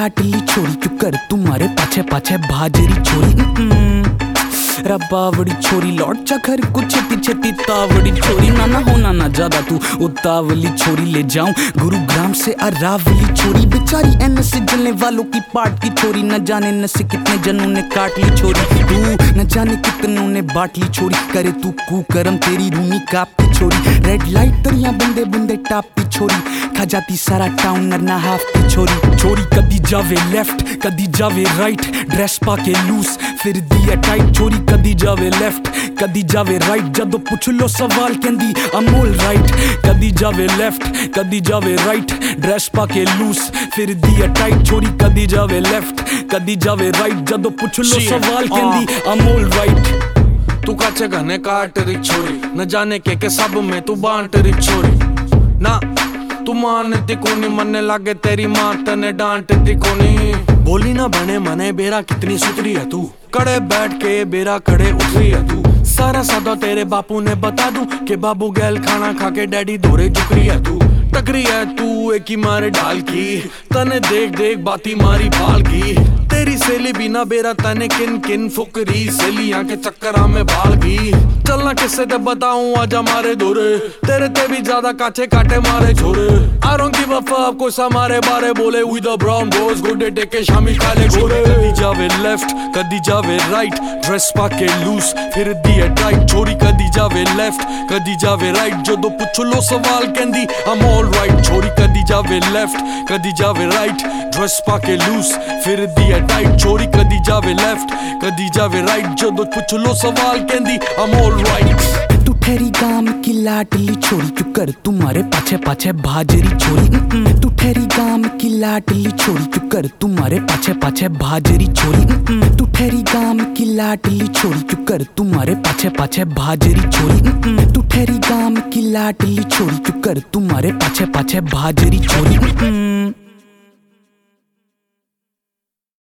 लाडली छोरी क्यों कर तुम्हारे पाछे पाछे भाजरी छोरी रबावड़ी छोरी लौट जा घर कुछ छेती छेती तावड़ी छोरी ना होना ना ज्यादा तू उतावली छोरी ले जाऊं गुरुग्राम से अरावली छोरी बेचारी एन से जलने वालों की पाट की छोरी न जाने न से कितने जनों ने काट ली छोरी तू न जाने कितनों ने बांट ली छोरी करे तू कुकर्म तेरी रूनी कापती छोरी रेड लाइट तरिया बंदे बंदे टापती छोरी खा जाती सारा टाउन नरना हाफ की छोरी छोरी कदी जावे लेफ्ट कदी जावे राइट ड्रेस पाके लूज फिर दिया टाइट छोरी कदी जावे लेफ्ट कदी जावे राइट जदों पुछ लो सवाल कहंदी अमोल राइट कदी जावे लेफ्ट कदी जावे राइट ड्रेस पाके लूज फिर दिया टाइट छोरी कदी जावे लेफ्ट कदी जावे राइट जदों पुछ लो सवाल कहंदी अमोल राइट तू काचे घने काट री छोरी न जाने के सब में तू बांट री छोरी ना तू मानती कोनी मने लागे तेरी मां तने डांटती कोनी बोली ना बने मने बेरा कितनी सुतरी है तू कड़े बैठ के बेरा कड़े उतरी है तू सारा सदा तेरे बापू ने बता दूं कि बाबू गैल खाना खा के डैडी दौरे झुकरी है तू टकरी है तू एक ही मारे ढाल की तने देख देख बाती मारी पाल की तेरी सेली बिना बेरा तने किन किन फुकरी सेलियां के चक्करा में भाल गई चलना किससे ते बताऊं आजा मारे दौरे तेरे ते भी ज्यादा काचे काटे मारे छोरे I don't give a fuck कोई हमारे बारे बोले with the brown boys गुड्डे टेके शामी काले घोड़े कदी जावे लेफ्ट कदी जावे राइट ड्रेस पाके लूज फिर दिए टाइट छोरी कदी जावे लेफ्ट कदी जावे राइट जदों पुछ लो सवाल कहंदी I'm all right छोरी कदी जावे लेफ्ट कदी जावे राइट ड्रेस पाके लूज फिर दिए टाइट छोरी कदी जावे लेफ्ट कदी जावे राइट जदों पुछ लो सवाल कहंदी I'm all right तू ठहरी गाम की लाडली छोरी क्यों कर तुम्हारे पाछे पाछे भाजरी छोरी तू ठहरी गाम की लाडली छोरी क्यों कर तुम्हारे पाछे पाछे भाजरी छोरी तू ठहरी गाम की लाडली छोरी क्यों कर तुम्हारे पाछे पाछे भाजरी छोरी तू ठहरी गाम की लाडली छोरी क्यों कर तुम्हारे पाछे पाछे भाजरी छोरी